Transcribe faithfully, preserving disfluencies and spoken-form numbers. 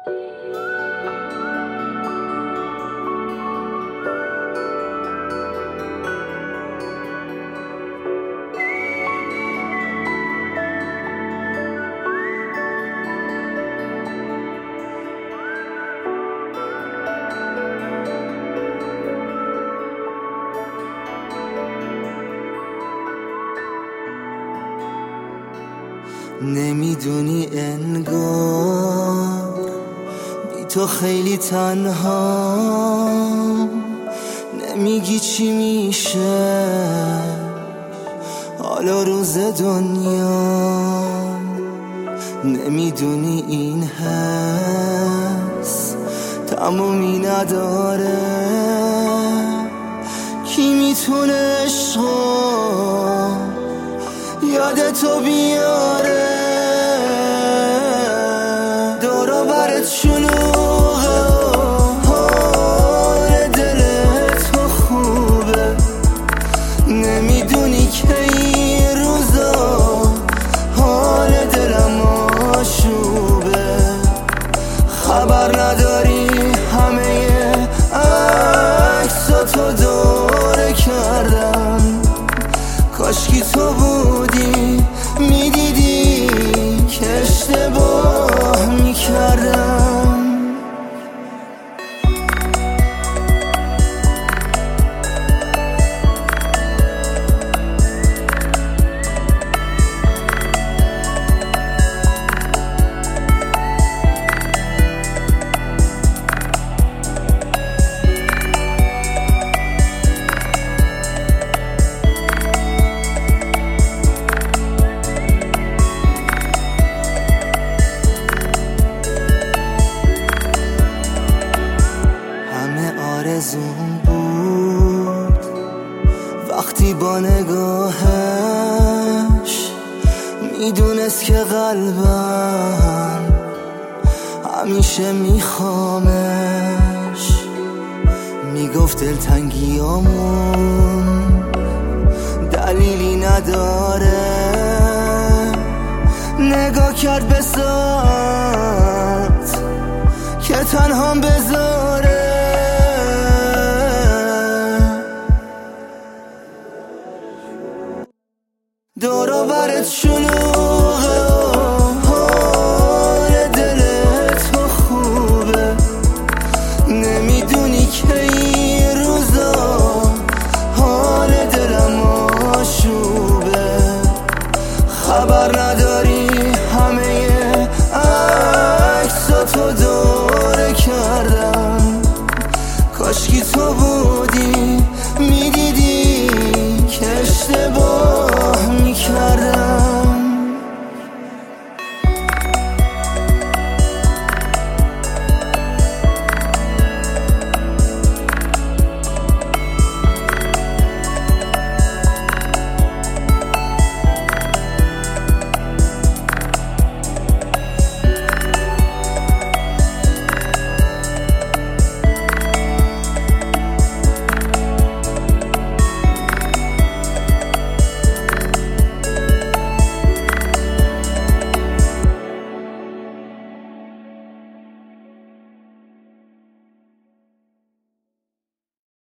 نمیدونی انگار بی تو خیلی تنها، نمیگی چی میشه حالا روز دنیا، نمیدونی این حس تمومی نداره، کی میتونه عشقو یادتو بیاره، دورو برت شلوغه و حال دلت خوبه، نمیدونی که این روزا حال دلم آشوبه، خبر نداری همه عکساتو دوره کردم، کاشکی تو بودی میدیدی که اشتباه میکردم. آرزوم بود وقتی با نگاهش میدونست که قلبم همیشه میخوامش، میگفت دلتنگیامون دلیلی نداره، نگاه کرد به ساعت که تنهام بذاره، دورو برت شلوغه